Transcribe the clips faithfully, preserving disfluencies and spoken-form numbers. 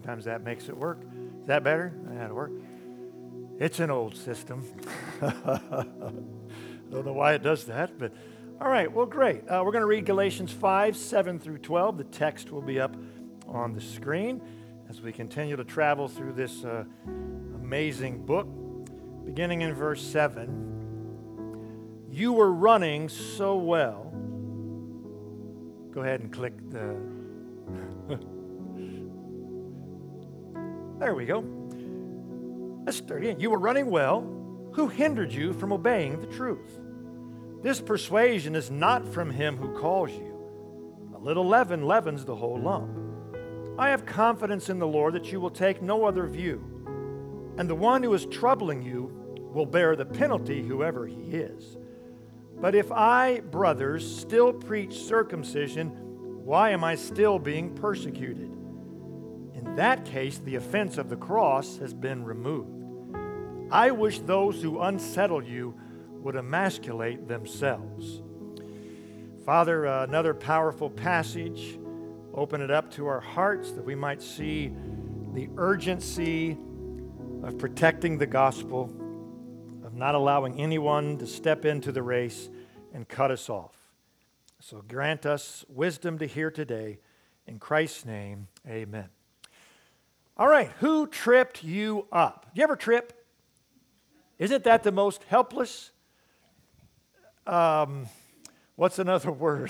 Sometimes that makes it work. Is that better? That'll work. It's an old system. Don't know why it does that, but all right, well, great. Uh, we're going to read Galatians five, seven through twelve. The text will be up on the screen as we continue to travel through this uh, amazing book. Beginning in verse seven, you were running so well. Go ahead and click the... There we go. Let's start again. You were running well. Who hindered you from obeying the truth? This persuasion is not from him who calls you. A little leaven leavens the whole lump. I have confidence in the Lord that you will take no other view, and the one who is troubling you will bear the penalty, whoever he is. But if I, brothers, still preach circumcision, why am I still being persecuted? In that case, the offense of the cross has been removed. I wish those who unsettle you would emasculate themselves. Father, uh, another powerful passage. Open it up to our hearts that we might see the urgency of protecting the gospel, of not allowing anyone to step into the race and cut us off. So grant us wisdom to hear today. In Christ's name, amen. All right, who tripped you up? Do you ever trip? Isn't that the most helpless? Um, what's another word?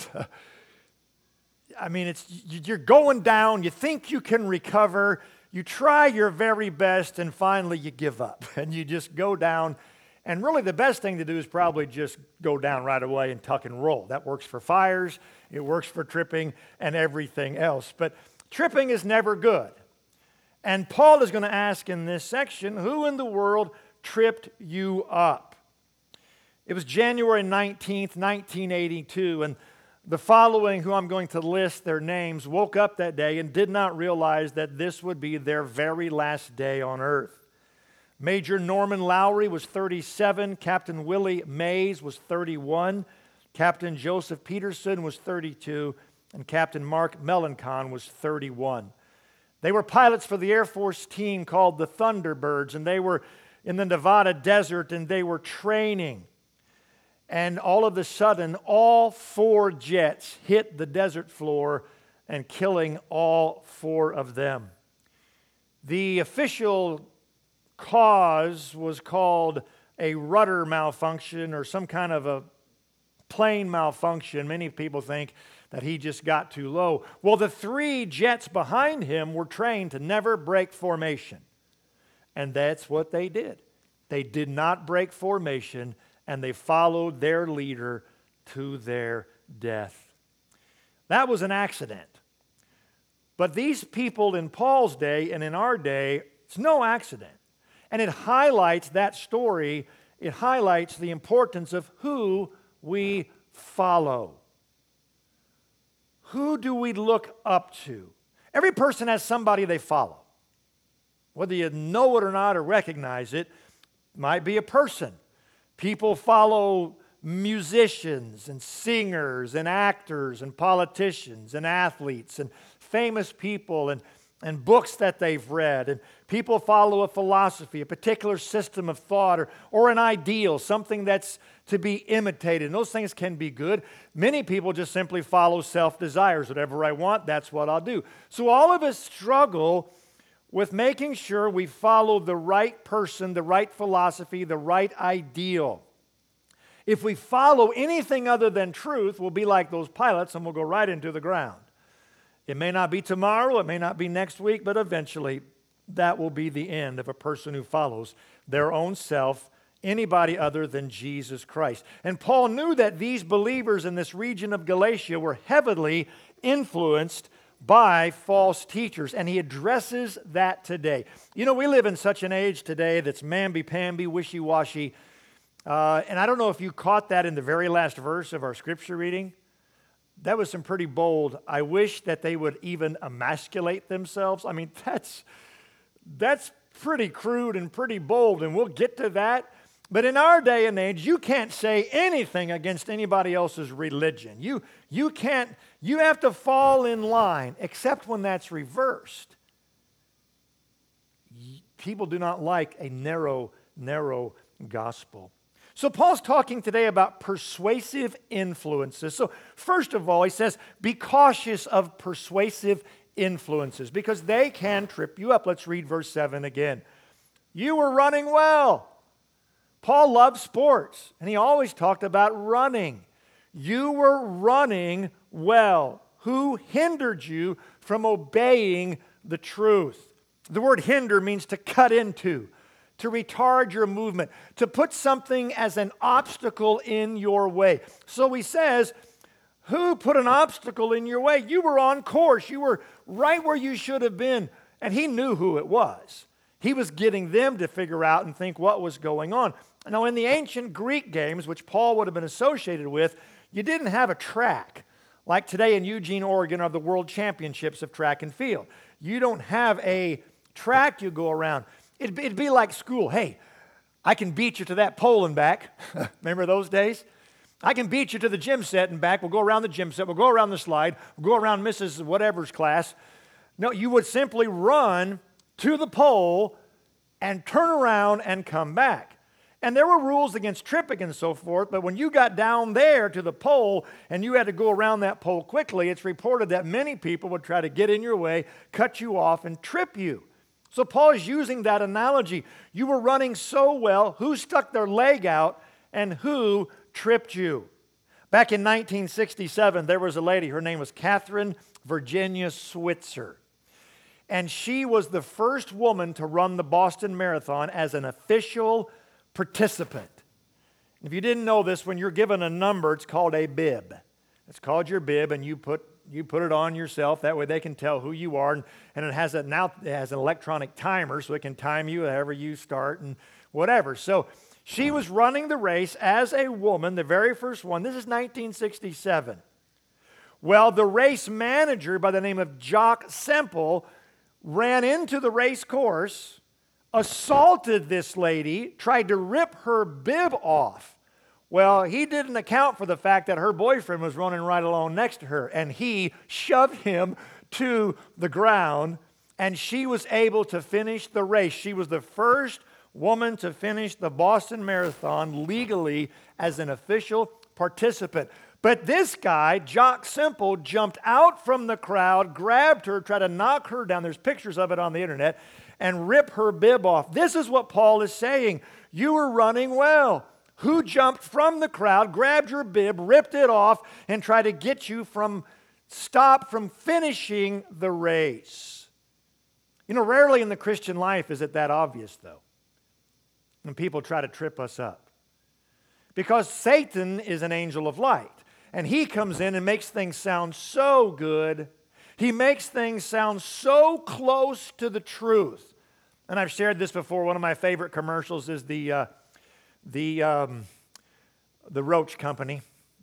I mean, it's you're going down, you think you can recover, you try your very best, and finally you give up, and you just go down. And really the best thing to do is probably just go down right away and tuck and roll. That works for fires, it works for tripping, and everything else. But tripping is never good. And Paul is going to ask in this section, who in the world tripped you up? It was January nineteenth, nineteen eighty-two, and the following, who I'm going to list their names, woke up that day and did not realize that this would be their very last day on earth. Major Norman Lowry was thirty-seven, Captain Willie Mays was thirty-one, Captain Joseph Peterson was thirty-two, and Captain Mark Melancon was thirty-one. They were pilots for the Air Force team called the Thunderbirds, and they were in the Nevada desert, and they were training. And all of a sudden, all four jets hit the desert floor and killing all four of them. The official cause was called a rudder malfunction or some kind of a plane malfunction. Many people think that he just got too low. Well, the three jets behind him were trained to never break formation. And that's what they did. They did not break formation, and they followed their leader to their death. That was an accident. But these people in Paul's day and in our day, it's no accident. And it highlights that story. It highlights the importance of who we follow. Who do we look up to? Every person has somebody they follow. Whether you know it or not or recognize it, might be a person. People follow musicians and singers and actors and politicians and athletes and famous people and, and books that they've read. And people follow a philosophy, a particular system of thought, or, or an ideal, something that's to be imitated. And those things can be good. Many people just simply follow self-desires. Whatever I want, that's what I'll do. So all of us struggle with making sure we follow the right person, the right philosophy, the right ideal. If we follow anything other than truth, we'll be like those pilots and we'll go right into the ground. It may not be tomorrow, it may not be next week, but eventually that will be the end of a person who follows their own self, anybody other than Jesus Christ. And Paul knew that these believers in this region of Galatia were heavily influenced by false teachers, and he addresses that today. You know, we live in such an age today that's mamby-pamby, wishy-washy, uh, and I don't know if you caught that in the very last verse of our scripture reading. That was some pretty bold. I wish that they would even emasculate themselves. I mean, that's that's pretty crude and pretty bold, and we'll get to that. But in our day and age, you can't say anything against anybody else's religion. You, you can't, you have to fall in line, except when that's reversed. people do not like a narrow, narrow gospel. So Paul's talking today about persuasive influences. So first of all, he says, be cautious of persuasive influences because they can trip you up. Let's read verse seven again. You were running well. Paul loved sports, and he always talked about running. You were running well. Who hindered you from obeying the truth? The word hinder means to cut into, to retard your movement, to put something as an obstacle in your way. So he says, who put an obstacle in your way? You were on course. You were right where you should have been. And he knew who it was. He was getting them to figure out and think what was going on. Now, in the ancient Greek games, which Paul would have been associated with, you didn't have a track. Like today in Eugene, Oregon, are the World Championships of track and field. You don't have a track you go around. It'd be, it'd be like school. Hey, I can beat you to that pole and back. Remember those days? I can beat you to the gym set and back. We'll go around the gym set. We'll go around the slide. We'll go around Missus Whatever's class. No, you would simply run to the pole and turn around and come back. And there were rules against tripping and so forth, but when you got down there to the pole and you had to go around that pole quickly, it's reported that many people would try to get in your way, cut you off, and trip you. So Paul is using that analogy. You were running so well, who stuck their leg out and who tripped you? Back in nineteen sixty-seven, there was a lady, her name was Catherine Virginia Switzer. And she was the first woman to run the Boston Marathon as an official participant. If you didn't know this, when you're given a number, it's called a bib. It's called your bib, and you put you put it on yourself. That way they can tell who you are. And, and it has a now it has an electronic timer, so it can time you however you start and whatever. So she was running the race as a woman, the very first one. This is nineteen sixty-seven. Well, the race manager by the name of Jock Semple ran into the race course, assaulted this lady, tried to rip her bib off. Well, he didn't account for the fact that her boyfriend was running right along next to her, and he shoved him to the ground, and she was able to finish the race. She was the first woman to finish the Boston Marathon legally as an official participant. But this guy, Jock Semple, jumped out from the crowd, grabbed her, tried to knock her down. There's pictures of it on the internet, and rip her bib off. This is what Paul is saying. You were running well. Who jumped from the crowd, grabbed your bib, ripped it off, and tried to get you from stop from finishing the race? You know, rarely in the Christian life is it that obvious, though, when people try to trip us up. Because Satan is an angel of light, and he comes in and makes things sound so good. He makes things sound so close to the truth. And I've shared this before. One of my favorite commercials is the uh, the um, the Roach Company.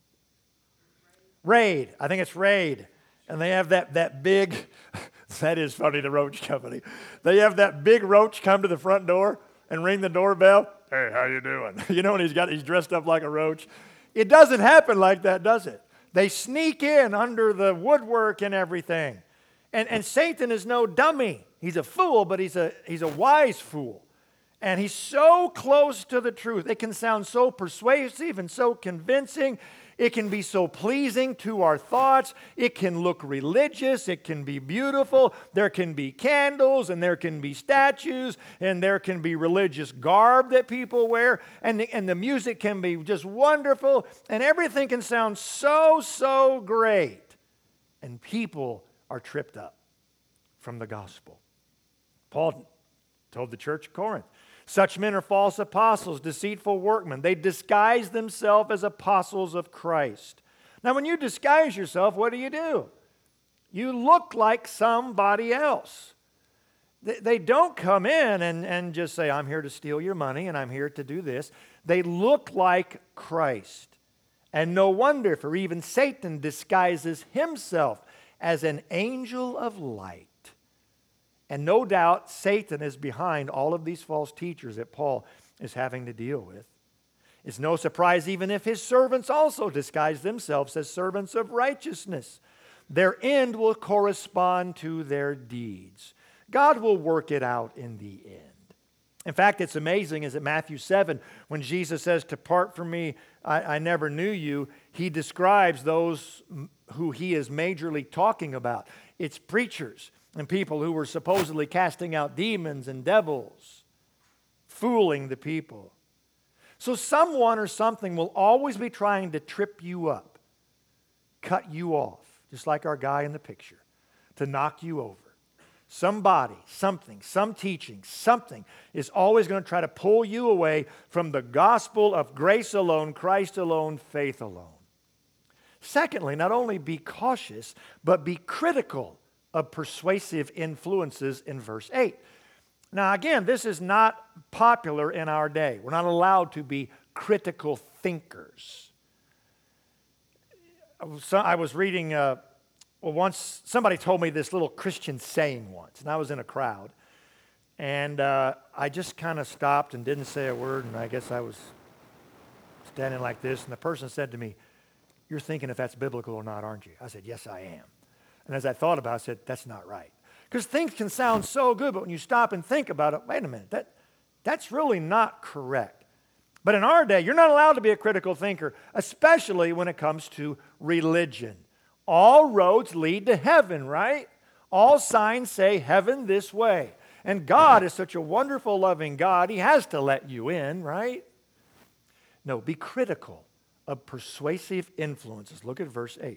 Raid. I think it's Raid. And they have that, that big, that is funny, the Roach Company. They have that big roach come to the front door and ring the doorbell. Hey, how you doing? You know, and he's got he's dressed up like a roach. It doesn't happen like that, does it? They sneak in under the woodwork and everything. And, and Satan is no dummy. He's a fool, but he's a, he's a wise fool. And he's so close to the truth. It can sound so persuasive and so convincing. It can be so pleasing to our thoughts. It can look religious. It can be beautiful. There can be candles, and there can be statues, and there can be religious garb that people wear. And the, and the music can be just wonderful. And everything can sound so, so great. And people are tripped up from the gospel. Paul told the church of Corinth, such men are false apostles, deceitful workmen. They disguise themselves as apostles of Christ. Now, when you disguise yourself, what do you do? You look like somebody else. They, they don't come in and, and just say, I'm here to steal your money and I'm here to do this. They look like Christ. And no wonder, for even Satan disguises himself as an angel of light. And no doubt Satan is behind all of these false teachers that Paul is having to deal with. It's no surprise even if his servants also disguise themselves as servants of righteousness. Their end will correspond to their deeds. God will work it out in the end. In fact, it's amazing is that Matthew seven, when Jesus says, "Depart from me, I, I never knew you," he describes those who he is majorly talking about. It's preachers and people who were supposedly casting out demons and devils, fooling the people. So someone or something will always be trying to trip you up, cut you off, just like our guy in the picture, to knock you over. Somebody, something, some teaching, something is always going to try to pull you away from the gospel of grace alone, Christ alone, faith alone. Secondly, not only be cautious, but be critical of persuasive influences in verse eight. Now again, this is not popular in our day. We're not allowed to be critical thinkers. So I was reading... Uh, Well, once somebody told me this little Christian saying once, and I was in a crowd, and uh, I just kind of stopped and didn't say a word, and I guess I was standing like this, and the person said to me, "You're thinking if that's biblical or not, aren't you?" I said, "Yes, I am." And as I thought about it, I said, "That's not right." Because things can sound so good, but when you stop and think about it, wait a minute, that, that's really not correct. But in our day, you're not allowed to be a critical thinker, especially when it comes to religion. All roads lead to heaven, right? All signs say heaven this way. And God is such a wonderful, loving God, He has to let you in, right? No, be critical of persuasive influences. Look at verse eight.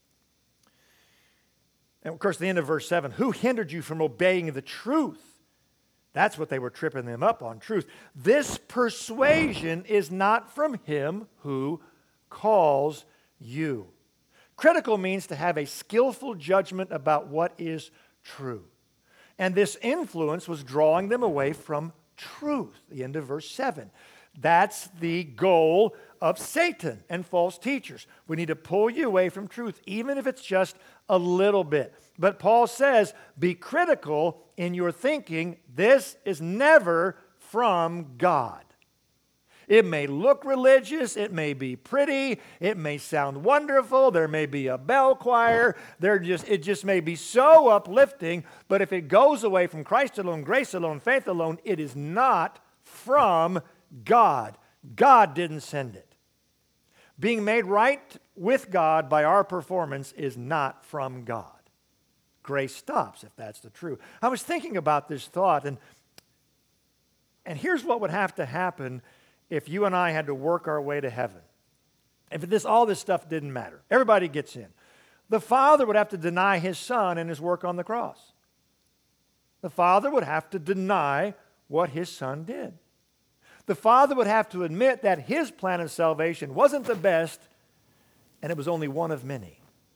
And of course, the end of verse seven. Who hindered you from obeying the truth? That's what they were tripping them up on, truth. This persuasion is not from Him who calls you. Critical means to have a skillful judgment about what is true. And this influence was drawing them away from truth, the end of verse seven. That's the goal of Satan and false teachers. We need to pull you away from truth, even if it's just a little bit. But Paul says, be critical in your thinking. This is never from God. It may look religious, it may be pretty, it may sound wonderful, there may be a bell choir, there just, it just may be so uplifting, but if it goes away from Christ alone, grace alone, faith alone, it is not from God. God didn't send it. Being made right with God by our performance is not from God. Grace stops if that's the truth. I was thinking about this thought, and, and here's what would have to happen if you and I had to work our way to heaven. If this, all this stuff didn't matter. Everybody gets in. The Father would have to deny His Son and His work on the cross. The Father would have to deny what His Son did. The Father would have to admit that His plan of salvation wasn't the best, and it was only one of many.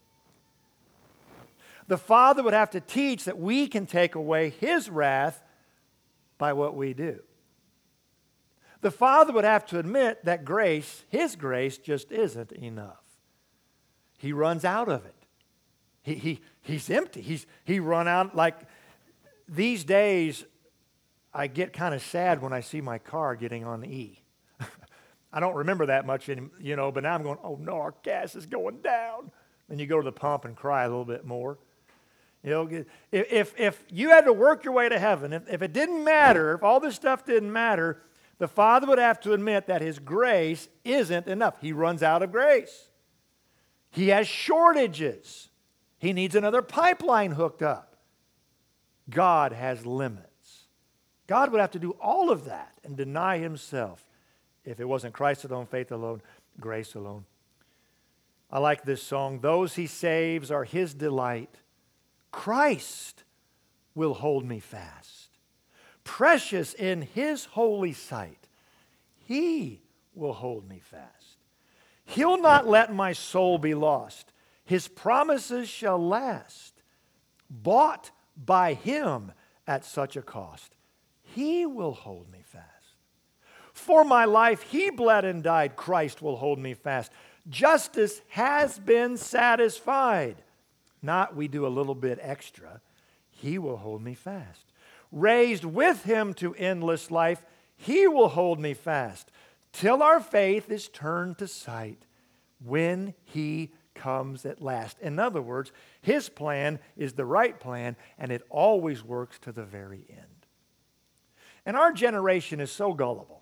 The Father would have to teach that we can take away His wrath by what we do. The Father would have to admit that grace, His grace, just isn't enough. He runs out of it. He, he, he's empty. He's, he run out like these days. I get kind of sad when I see my car getting on E. I don't remember that much, in, you know, but now I'm going, oh no, our gas is going down. Then you go to the pump and cry a little bit more. You know, if, if you had to work your way to heaven, if, if it didn't matter, if all this stuff didn't matter, the Father would have to admit that His grace isn't enough. He runs out of grace. He has shortages. He needs another pipeline hooked up. God has limits. God would have to do all of that and deny Himself if it wasn't Christ alone, faith alone, grace alone. I like this song. Those He saves are His delight. Christ will hold me fast. Precious in His holy sight, He will hold me fast. He'll not let my soul be lost. His promises shall last. Bought by Him at such a cost, He will hold me fast. For my life He bled and died, Christ will hold me fast. Justice has been satisfied. Not we do a little bit extra. He will hold me fast. Raised with Him to endless life, He will hold me fast till our faith is turned to sight when He comes at last. In other words, His plan is the right plan, and it always works to the very end. And our generation is so gullible.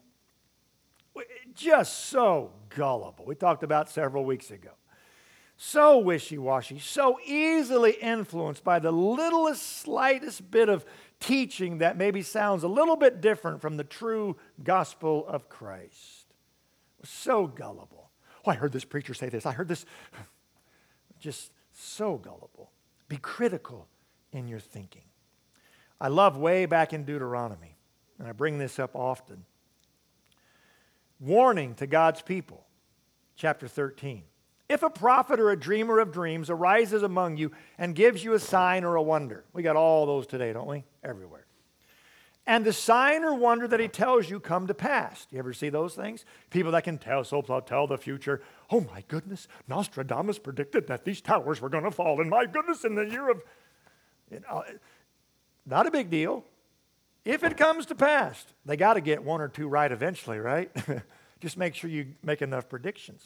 Just so gullible. We talked about several weeks ago. So wishy-washy, so easily influenced by the littlest, slightest bit of teaching that maybe sounds a little bit different from the true gospel of Christ. So gullible. Oh, I heard this preacher say this. I heard this. Just so gullible. Be critical in your thinking. I love way back in Deuteronomy, and I bring this up often. Warning to God's people, chapter thirteen. If a prophet or a dreamer of dreams arises among you and gives you a sign or a wonder. We got all those today, don't we? Everywhere. And the sign or wonder that he tells you come to pass. You ever see those things? People that can tell, so tell the future. Oh my goodness, Nostradamus predicted that these towers were going to fall. And my goodness, in the year of... You know, not a big deal. If it comes to pass, they got to get one or two right eventually, right? Just make sure you make enough predictions.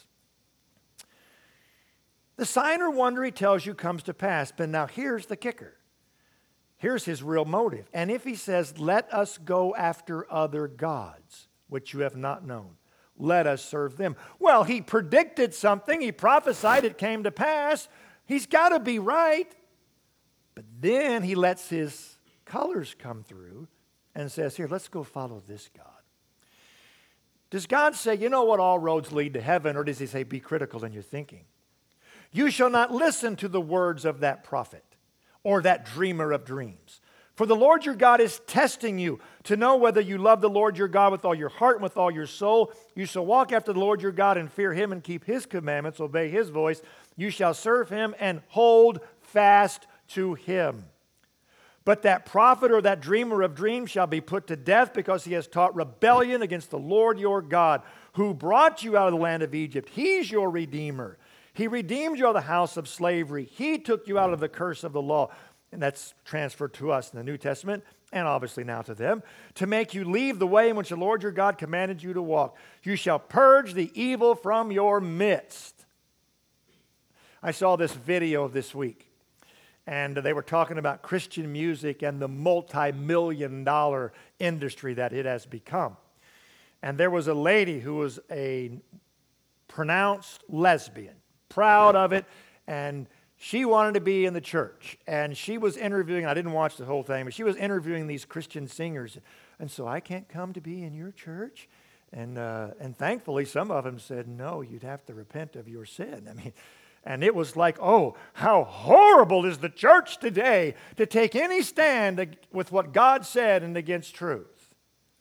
The sign or wonder he tells you comes to pass. But now here's the kicker. Here's his real motive. And if he says, let us go after other gods, which you have not known, let us serve them. Well, he predicted something. He prophesied it came to pass. He's got to be right. But then he lets his colors come through and says, here, let's go follow this God. Does God say, you know what, all roads lead to heaven? Or does he say, be critical in your thinking? You shall not listen to the words of that prophet or that dreamer of dreams. For the Lord your God is testing you to know whether you love the Lord your God with all your heart and with all your soul. You shall walk after the Lord your God and fear him and keep his commandments, obey his voice. You shall serve him and hold fast to him. But that prophet or that dreamer of dreams shall be put to death because he has taught rebellion against the Lord your God, who brought you out of the land of Egypt. He's your Redeemer. He redeemed you out of the house of slavery. He took you out of the curse of the law. And that's transferred to us in the New Testament, and obviously now to them, to make you leave the way in which the Lord your God commanded you to walk. You shall purge the evil from your midst. I saw this video this week, and they were talking about Christian music and the multi-million dollar industry that it has become. And there was a lady who was a pronounced lesbian, proud of it, and she wanted to be in the church, and she was interviewing, I didn't watch the whole thing, but she was interviewing these Christian singers. And so I can't come to be in your church? And uh, and thankfully, some of them said, no, you'd have to repent of your sin. I mean, and it was like, oh, how horrible is the church today to take any stand with what God said and against truth.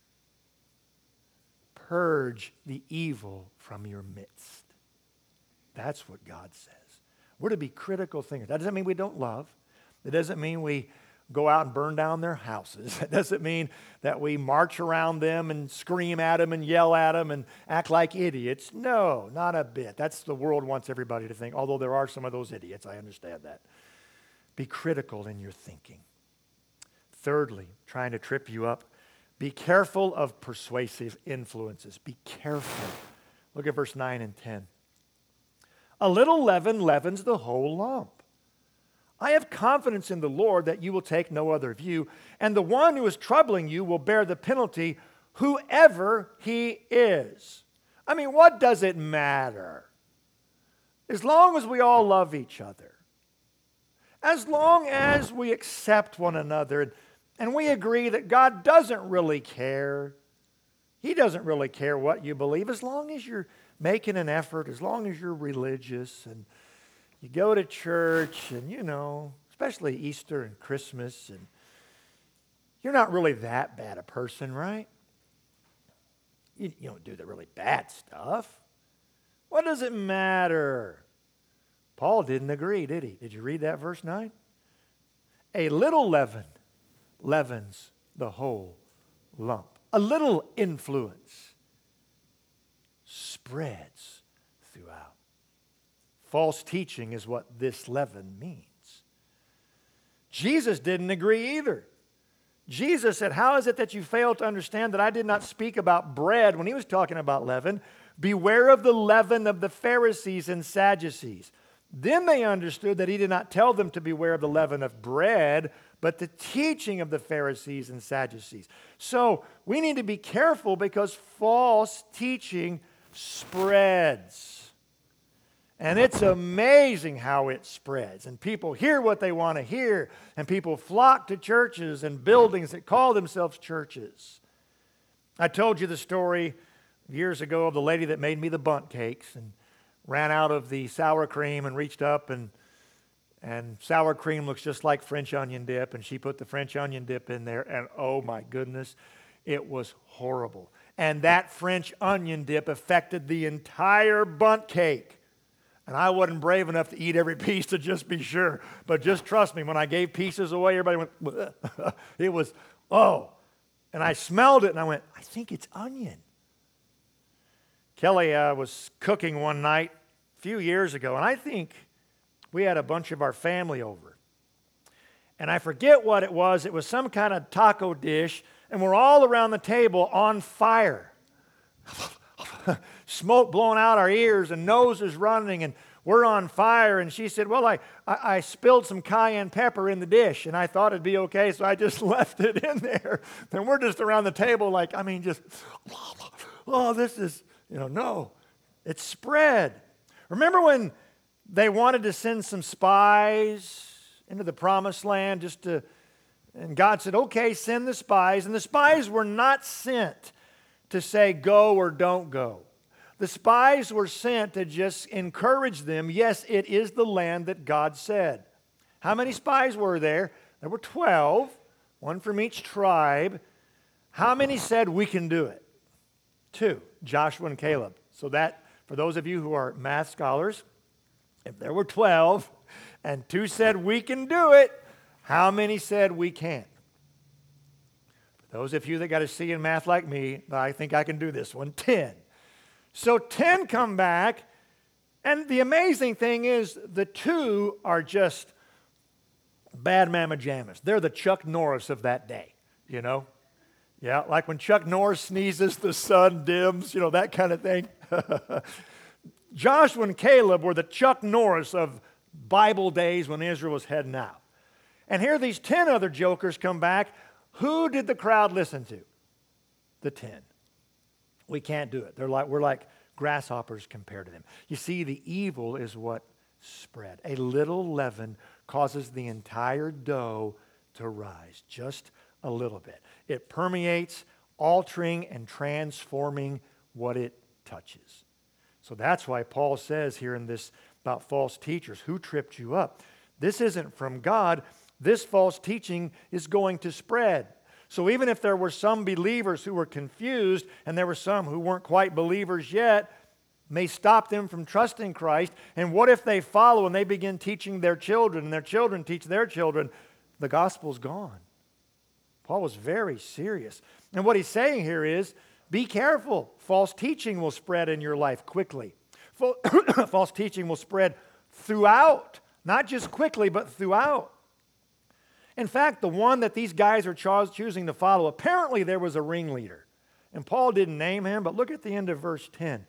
Purge the evil from your midst. That's what God says. We're to be critical thinkers. That doesn't mean we don't love. It doesn't mean we go out and burn down their houses. It doesn't mean that we march around them and scream at them and yell at them and act like idiots. No, not a bit. That's the world wants everybody to think, although there are some of those idiots. I understand that. Be critical in your thinking. Thirdly, trying to trip you up, be careful of persuasive influences. Be careful. Look at verse nine and ten. A little leaven leavens the whole lump. I have confidence in the Lord that you will take no other view, and the one who is troubling you will bear the penalty, whoever he is. I mean, what does it matter? As long as we all love each other, as long as we accept one another, and we agree that God doesn't really care, he doesn't really care what you believe, as long as you're making an effort, as long as you're religious and you go to church and, you know, especially Easter and Christmas, and you're not really that bad a person, right? You, you don't do the really bad stuff. What does it matter? Paul didn't agree, did he? Did you read that verse nine? A little leaven leavens the whole lump. A little influence spreads throughout. False teaching is what this leaven means. Jesus didn't agree either. Jesus said, how is it that you fail to understand that I did not speak about bread when he was talking about leaven? Beware of the leaven of the Pharisees and Sadducees. Then they understood that he did not tell them to beware of the leaven of bread, but the teaching of the Pharisees and Sadducees. So we need to be careful because false teaching spreads. And it's amazing how it spreads. And people hear what they want to hear. And people flock to churches and buildings that call themselves churches. I told you the story years ago of the lady that made me the bundt cakes and ran out of the sour cream and reached up and and sour cream looks just like French onion dip, and she put the French onion dip in there, and oh my goodness, it was horrible. And that French onion dip affected the entire bundt cake. And I wasn't brave enough to eat every piece to just be sure. But just trust me, when I gave pieces away, everybody went, it was, oh. And I smelled it, and I went, I think it's onion. Kelly uh, was cooking one night a few years ago, and I think we had a bunch of our family over. And I forget what it was. It was some kind of taco dish, and we're all around the table on fire. Smoke blowing out our ears and noses running, and we're on fire. And she said, well, I, I, I spilled some cayenne pepper in the dish, and I thought it'd be okay, so I just left it in there. And we're just around the table like, I mean, just, oh, this is, you know, no. It's spread. Remember when they wanted to send some spies into the promised land just to, and God said, okay, send the spies. And the spies were not sent to say go or don't go. The spies were sent to just encourage them. Yes, it is the land that God said. How many spies were there? There were twelve, one from each tribe. How many said we can do it? Two, Joshua and Caleb. So that, for those of you who are math scholars, if there were twelve and two said we can do it, how many said we can't? For those of you that got a C in math like me, I think I can do this one, ten. So ten come back, and the amazing thing is the two are just bad mamma jammas. They're the Chuck Norris of that day, you know? Yeah, like when Chuck Norris sneezes, the sun dims, you know, that kind of thing. Joshua and Caleb were the Chuck Norris of Bible days when Israel was heading out. And here these ten other jokers come back. Who did the crowd listen to? The ten. We can't do it. They're like, we're like grasshoppers compared to them. You see, the evil is what spread. A little leaven causes the entire dough to rise, just a little bit. It permeates, altering and transforming what it touches. So that's why Paul says here in this about false teachers, who tripped you up? This isn't from God. This false teaching is going to spread. So even if there were some believers who were confused and there were some who weren't quite believers yet, may stop them from trusting Christ. And what if they follow and they begin teaching their children and their children teach their children? The gospel's gone. Paul was very serious. And what he's saying here is, be careful. False teaching will spread in your life quickly. False teaching will spread throughout, not just quickly, but throughout. In fact, the one that these guys are choosing to follow, apparently there was a ringleader. And Paul didn't name him, but look at the end of verse ten.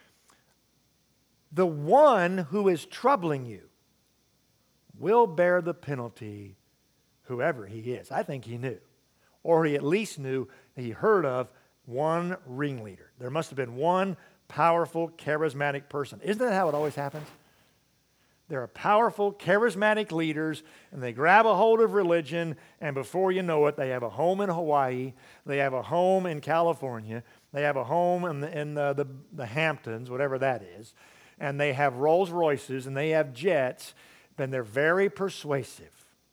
The one who is troubling you will bear the penalty, whoever he is. I think he knew. Or he at least knew, he heard of one ringleader. There must have been one powerful, charismatic person. Isn't that how it always happens? There are powerful, charismatic leaders, and they grab a hold of religion, and before you know it, they have a home in Hawaii, they have a home in California, they have a home in the, in the, the, the Hamptons, whatever that is, and they have Rolls Royces, and they have jets, and they're very persuasive.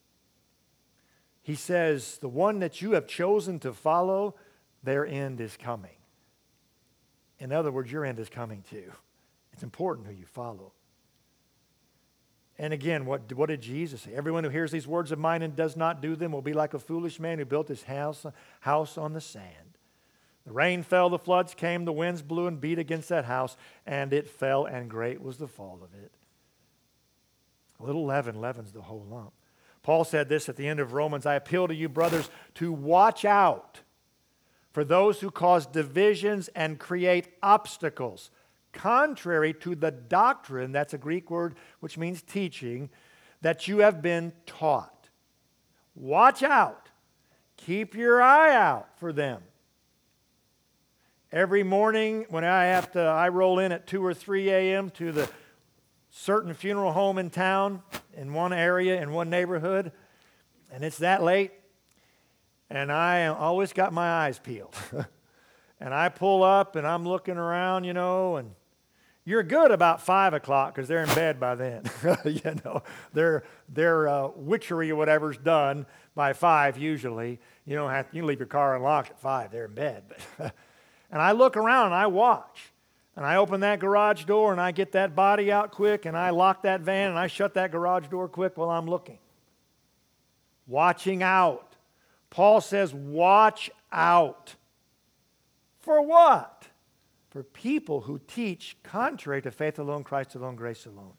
He says, the one that you have chosen to follow, their end is coming. In other words, your end is coming too. It's important who you follow. And again, what, what did Jesus say? Everyone who hears these words of mine and does not do them will be like a foolish man who built his house, house on the sand. The rain fell, the floods came, the winds blew and beat against that house, and it fell, and great was the fall of it. A little leaven leavens the whole lump. Paul said this at the end of Romans, I appeal to you, brothers, to watch out for those who cause divisions and create obstacles contrary to the doctrine, that's a Greek word which means teaching, that you have been taught. Watch out. Keep your eye out for them. Every morning when I have to, I roll in at two or three a.m. to the certain funeral home in town, in one area, in one neighborhood, and it's that late, and I always got my eyes peeled. And I pull up, and I'm looking around, you know, and you're good about five o'clock because they're in bed by then. You know, their their uh, witchery or whatever's done by five usually. You don't have you leave your car unlocked at five. They're in bed. But and I look around and I watch, and I open that garage door and I get that body out quick, and I lock that van and I shut that garage door quick while I'm looking, watching out. Paul says, "Watch out." For what? For people who teach contrary to faith alone, Christ alone, grace alone.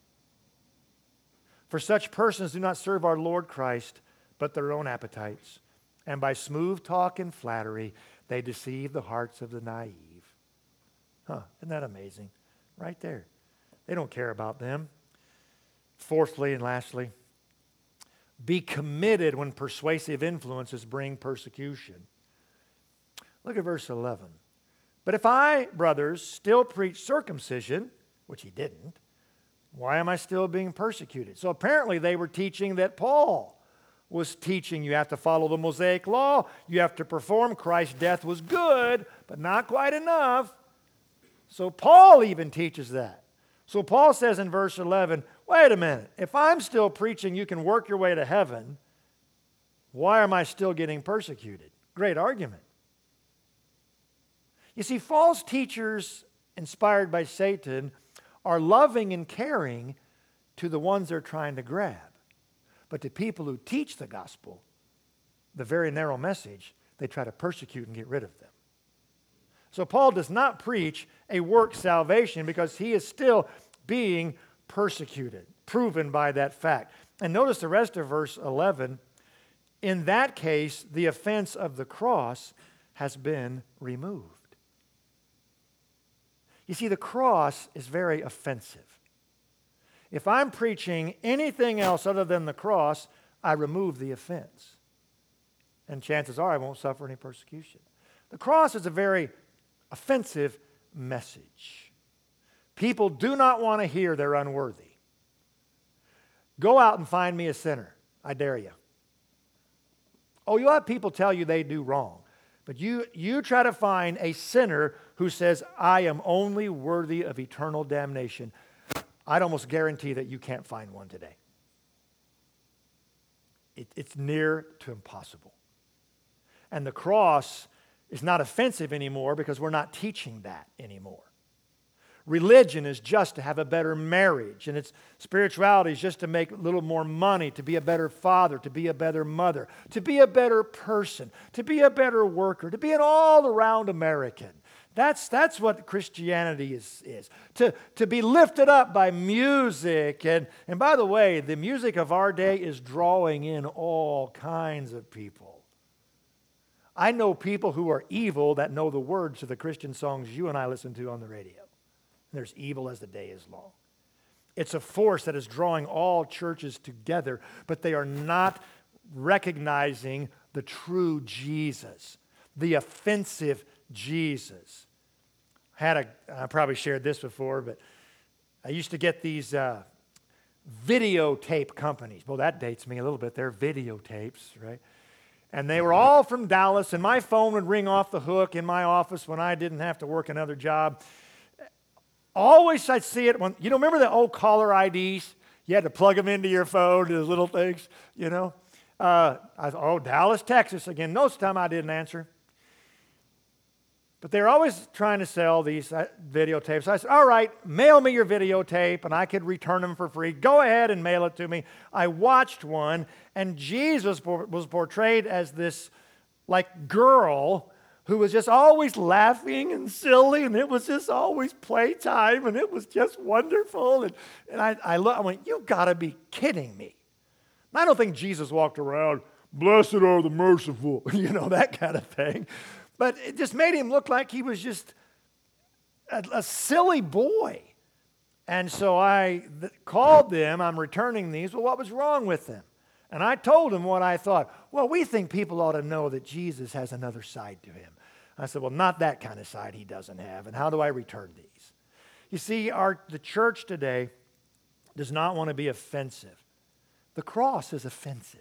For such persons do not serve our Lord Christ, but their own appetites. And by smooth talk and flattery, they deceive the hearts of the naive. Huh, isn't that amazing? Right there. They don't care about them. Fourthly and lastly, be committed when persuasive influences bring persecution. Look at verse eleven. But if I, brothers, still preach circumcision, which he didn't, why am I still being persecuted? So apparently they were teaching that Paul was teaching you have to follow the Mosaic law, you have to perform. Christ's death was good, but not quite enough. So Paul even teaches that. So Paul says in verse eleven, wait a minute, if I'm still preaching you can work your way to heaven, why am I still getting persecuted? Great argument. You see, false teachers inspired by Satan are loving and caring to the ones they're trying to grab. But to people who teach the gospel, the very narrow message, they try to persecute and get rid of them. So Paul does not preach a work salvation because he is still being persecuted, proven by that fact. And notice the rest of verse eleven. In that case, the offense of the cross has been removed. You see, the cross is very offensive. If I'm preaching anything else other than the cross, I remove the offense. And chances are I won't suffer any persecution. The cross is a very offensive message. People do not want to hear they're unworthy. Go out and find me a sinner. I dare you. Oh, you'll have people tell you they do wrong. But you, you try to find a sinner who says, I am only worthy of eternal damnation. I'd almost guarantee that you can't find one today. It, it's near to impossible. And the cross is not offensive anymore because we're not teaching that anymore. Religion is just to have a better marriage, and its spirituality is just to make a little more money, to be a better father, to be a better mother, to be a better person, to be a better worker, to be an all-around American. That's, that's what Christianity is. is. To, to be lifted up by music. And, and by the way, the music of our day is drawing in all kinds of people. I know people who are evil that know the words to the Christian songs you and I listen to on the radio. There's evil as the day is long. It's a force that is drawing all churches together, but they are not recognizing the true Jesus, the offensive Jesus. I had a, I probably shared this before, but I used to get these uh, videotape companies. Well, that dates me a little bit. They're videotapes, right? And they were all from Dallas, and my phone would ring off the hook in my office when I didn't have to work another job. Always I'd see it when, you know, remember the old caller I Ds? You had to plug them into your phone, those little things, you know? Uh, I thought, oh, Dallas, Texas again. Most of the time I didn't answer. But they were always trying to sell these videotapes. I said, all right, mail me your videotape, and I could return them for free. Go ahead and mail it to me. I watched one, and Jesus was portrayed as this, like, girl who was just always laughing and silly, and it was just always playtime, and it was just wonderful. And, and I, I, look, I went, you've got to be kidding me. And I don't think Jesus walked around, blessed are the merciful, you know, that kind of thing. But it just made him look like he was just a, a silly boy. And so I th- called them. I'm returning these. Well, what was wrong with them? And I told them what I thought. Well, we think people ought to know that Jesus has another side to him. I said, well, not that kind of side he doesn't have. And how do I return these? You see, our, the church today does not want to be offensive. The cross is offensive.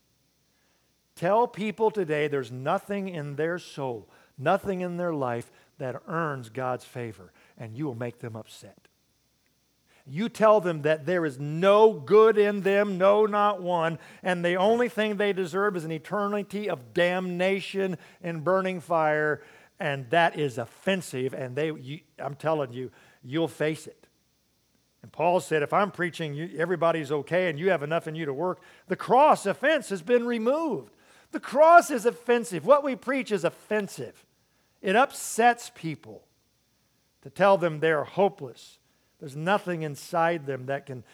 Tell people today there's nothing in their soul, nothing in their life that earns God's favor, and you will make them upset. You tell them that there is no good in them, no, not one, and the only thing they deserve is an eternity of damnation and burning fire, and that is offensive, and they, you, I'm telling you, you'll face it. And Paul said, if I'm preaching, you, everybody's okay, and you have enough in you to work, the cross offense has been removed. The cross is offensive. What we preach is offensive. It upsets people to tell them they're hopeless. There's nothing inside them that can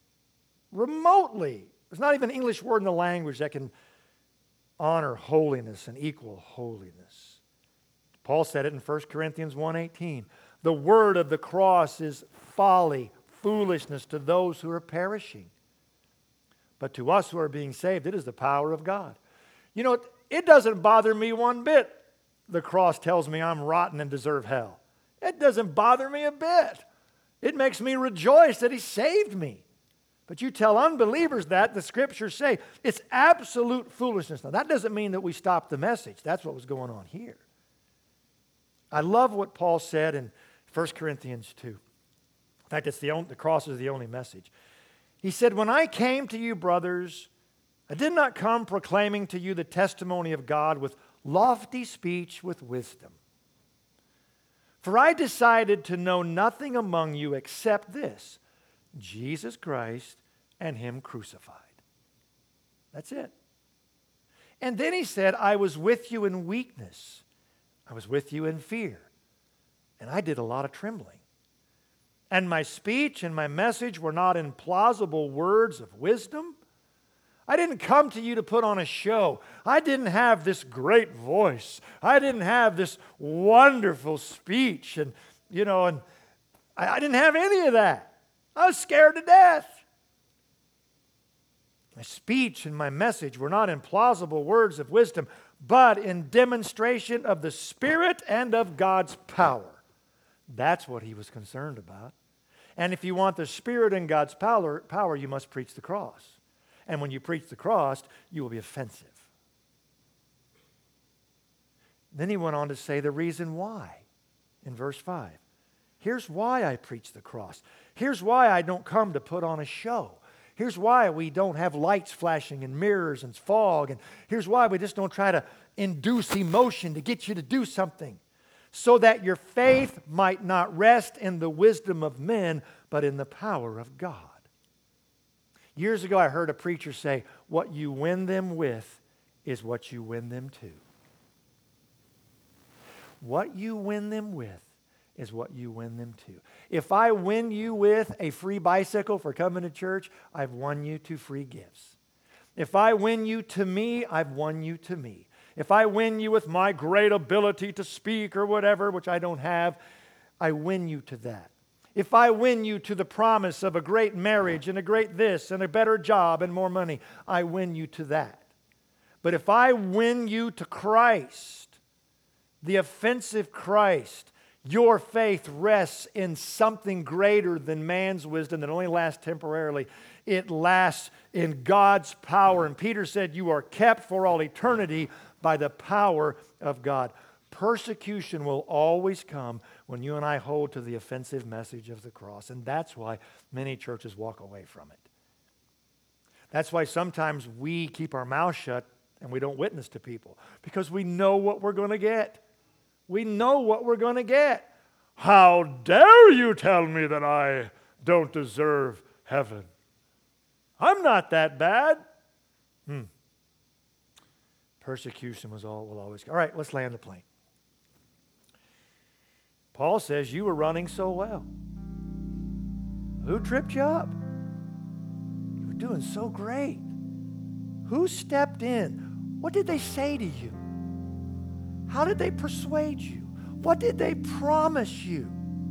remotely, there's not even an English word in the language that can honor holiness and equal holiness. Paul said it in First Corinthians one eighteen. The word of the cross is folly, foolishness to those who are perishing. But to us who are being saved, it is the power of God. You know, it doesn't bother me one bit. The cross tells me I'm rotten and deserve hell. It doesn't bother me a bit. It makes me rejoice that he saved me. But you tell unbelievers that, the scriptures say, it's absolute foolishness. Now, that doesn't mean that we stop the message. That's what was going on here. I love what Paul said in First Corinthians two. In fact, it's the, only, the cross is the only message. He said, when I came to you, brothers, I did not come proclaiming to you the testimony of God with lofty speech with wisdom. For I decided to know nothing among you except this, Jesus Christ and him crucified. That's it. And then he said, I was with you in weakness. I was with you in fear. And I did a lot of trembling. And my speech and my message were not in plausible words of wisdom. I didn't come to you to put on a show. I didn't have this great voice. I didn't have this wonderful speech. And, you know, and I, I didn't have any of that. I was scared to death. My speech and my message were not in plausible words of wisdom, but in demonstration of the Spirit and of God's power. That's what he was concerned about. And if you want the Spirit and God's power, power, you must preach the cross. And when you preach the cross, you will be offensive. Then he went on to say the reason why in verse five. Here's why I preach the cross. Here's why I don't come to put on a show. Here's why we don't have lights flashing and mirrors and fog. And here's why we just don't try to induce emotion to get you to do something. So that your faith might not rest in the wisdom of men, but in the power of God. Years ago, I heard a preacher say, what you win them with is what you win them to. What you win them with is what you win them to. If I win you with a free bicycle for coming to church, I've won you to free gifts. If I win you to me, I've won you to me. If I win you with my great ability to speak or whatever, which I don't have, I win you to that. If I win you to the promise of a great marriage and a great this and a better job and more money, I win you to that. But if I win you to Christ, the offensive Christ, your faith rests in something greater than man's wisdom that only lasts temporarily. It lasts in God's power. And Peter said, you are kept for all eternity by the power of God. Persecution will always come when you and I hold to the offensive message of the cross. And that's why many churches walk away from it. That's why sometimes we keep our mouth shut and we don't witness to people. Because we know what we're going to get. We know what we're going to get. How dare you tell me that I don't deserve heaven? I'm not that bad. Hmm. Persecution was all will always go. All right, let's land the plane. Paul says you were running so well. Who tripped you up? You were doing so great. Who stepped in? What did they say to you? How did they persuade you? What did they promise you?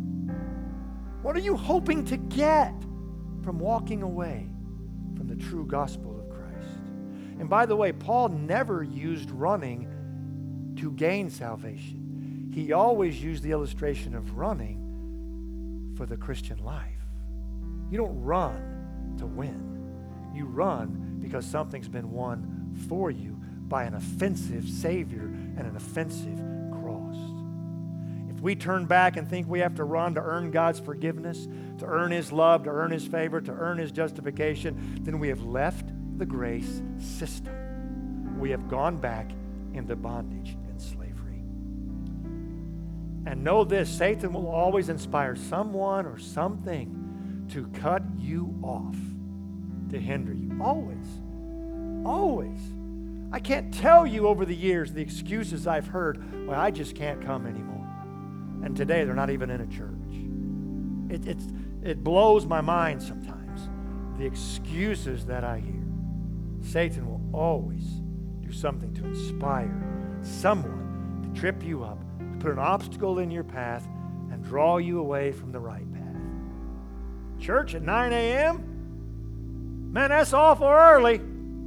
What are you hoping to get from walking away from the true gospel of Christ? And by the way, Paul never used running to gain salvation. He always used the illustration of running for the Christian life. You don't run to win. You run because something's been won for you by an offensive Savior and an offensive cross. If we turn back and think we have to run to earn God's forgiveness, to earn His love, to earn His favor, to earn His justification, then we have left the grace system. We have gone back into bondage and slavery. And know this, Satan will always inspire someone or something to cut you off, to hinder you. Always. Always. I can't tell you over the years the excuses I've heard, well, I just can't come anymore. And today they're not even in a church. It, it's, it blows my mind sometimes, the excuses that I hear. Satan will always do something to inspire someone to trip you up, to put an obstacle in your path and draw you away from the right path. Church at nine a.m.? Man, that's awful early.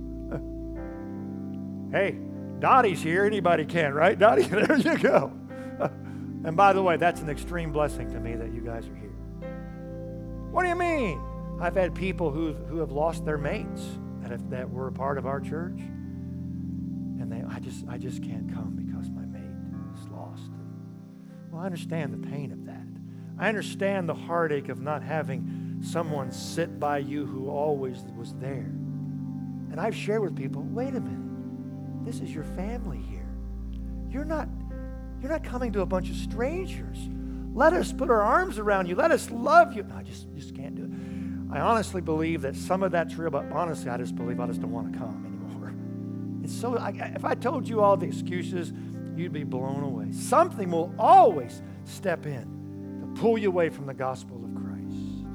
Hey, Dottie's here. Anybody can, right? Dottie, there you go. And by the way, that's an extreme blessing to me that you guys are here. What do you mean? I've had people who who have lost their mates that have, that were a part of our church, and they I just I just can't come because my mate is lost. Well, I understand the pain of that. I understand the heartache of not having someone sit by you who always was there. And I've shared with people, wait a minute. This is your family here. You're not, you're not coming to a bunch of strangers. Let us put our arms around you. Let us love you. No, I just, just can't do it. I honestly believe that some of that's real, but honestly, I just believe I just don't want to come anymore. It's so, I, if I told you all the excuses, you'd be blown away. Something will always step in to pull you away from the gospel of Christ.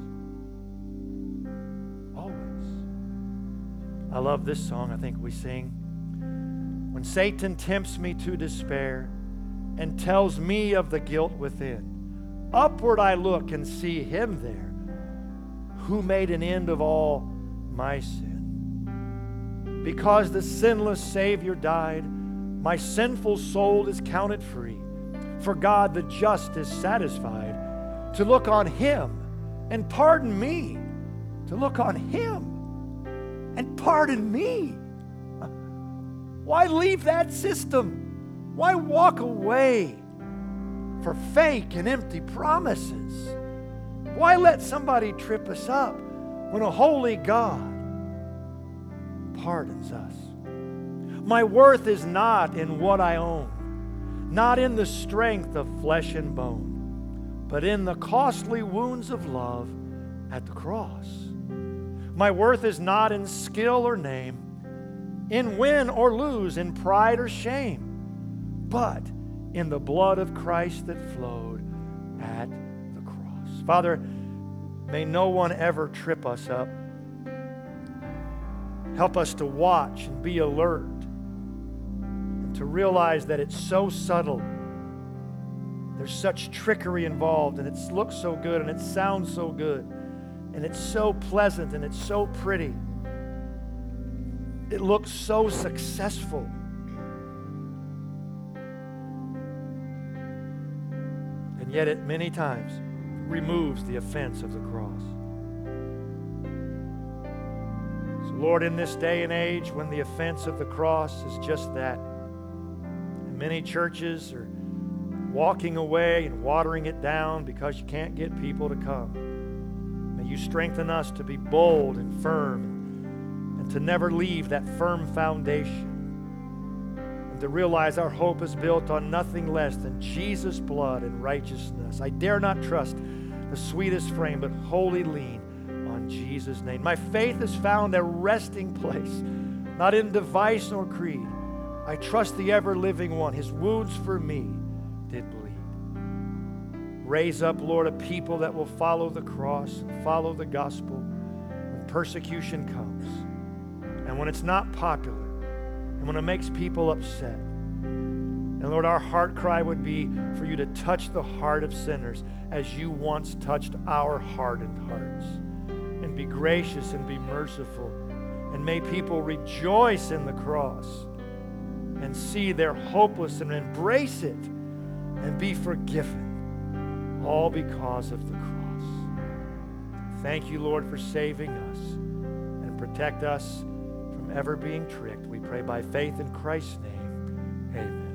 Always. I love this song. I think we sing. When Satan tempts me to despair and tells me of the guilt within, upward I look and see Him there who made an end of all my sin. Because the sinless Savior died, my sinful soul is counted free. For God the just is satisfied to look on Him and pardon me, to look on Him and pardon me. Why leave that system? Why walk away for fake and empty promises? Why let somebody trip us up when a holy God pardons us? My worth is not in what I own, not in the strength of flesh and bone, but in the costly wounds of love at the cross. My worth is not in skill or name, in win or lose, in pride or shame, but in the blood of Christ that flowed at the cross. Father, may no one ever trip us up. Help us to watch and be alert and to realize that it's so subtle. There's such trickery involved, and it looks so good, and it sounds so good, and it's so pleasant, and it's so pretty. It looks so successful. And yet it many times removes the offense of the cross. So Lord, in this day and age when the offense of the cross is just that, and many churches are walking away and watering it down because you can't get people to come, may you strengthen us to be bold and firm, to never leave that firm foundation, and to realize our hope is built on nothing less than Jesus' blood and righteousness. I dare not trust the sweetest frame, but wholly lean on Jesus' name. My faith has found a resting place, not in device nor creed. I trust the ever-living one. His wounds for me did bleed. Raise up, Lord, a people that will follow the cross and follow the gospel when persecution comes. And when it's not popular, and when it makes people upset, And Lord, our heart cry would be for you to touch the heart of sinners as you once touched our hardened hearts. And be gracious and be merciful. And may people rejoice in the cross and see their hopeless and embrace it and be forgiven, all because of the cross. Thank you, Lord, for saving us and protect us from ever being tricked. We pray by faith in Christ's name. Amen.